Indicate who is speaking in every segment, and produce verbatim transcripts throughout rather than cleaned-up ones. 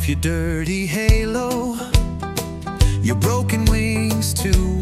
Speaker 1: off your dirty halo, your broken wings too.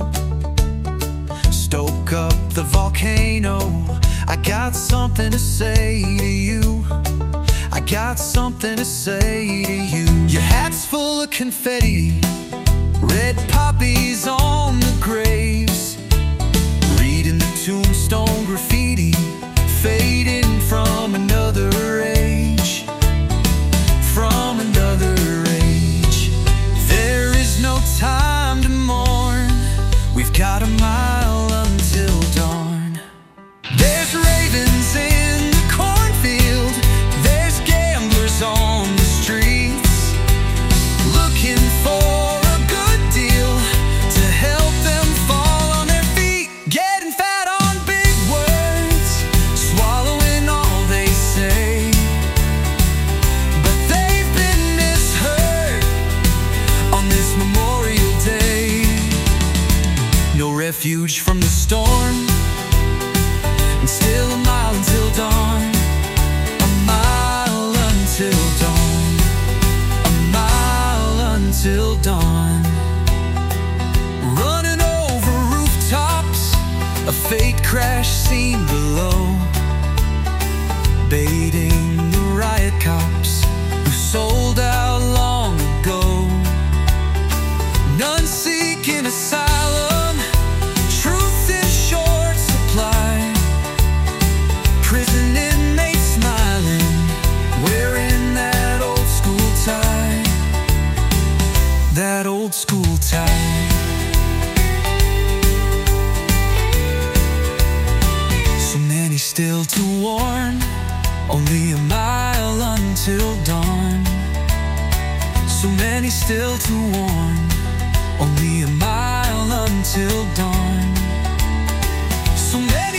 Speaker 1: Stoke up the volcano. I got something to say to you. I got something to say to you. Your hat's full of confetti, red poppies on the graves, reading the tombstone graffiti, fading from another age, from another age. There is no time to mourn, we've got a mile until dawn. There's ravens in the cornfield, there's gamblers on the streets, looking for a good deal to help them fall on their feet. Getting fat on big words, swallowing all they say, but they've been misheard on this Memorial Day. No refuge from the storm, and still a mile until dawn. A mile until dawn. A mile until dawn. Running over rooftops, a fake crash scene below, baiting the riot cops who sold out long ago. None seeking asylum, truth in short supply. Prison inmates smiling, wearing that old school tie, that old school tie. So many still to warn, only a mile until dawn. So many still to warn, only a mile until dawn. So many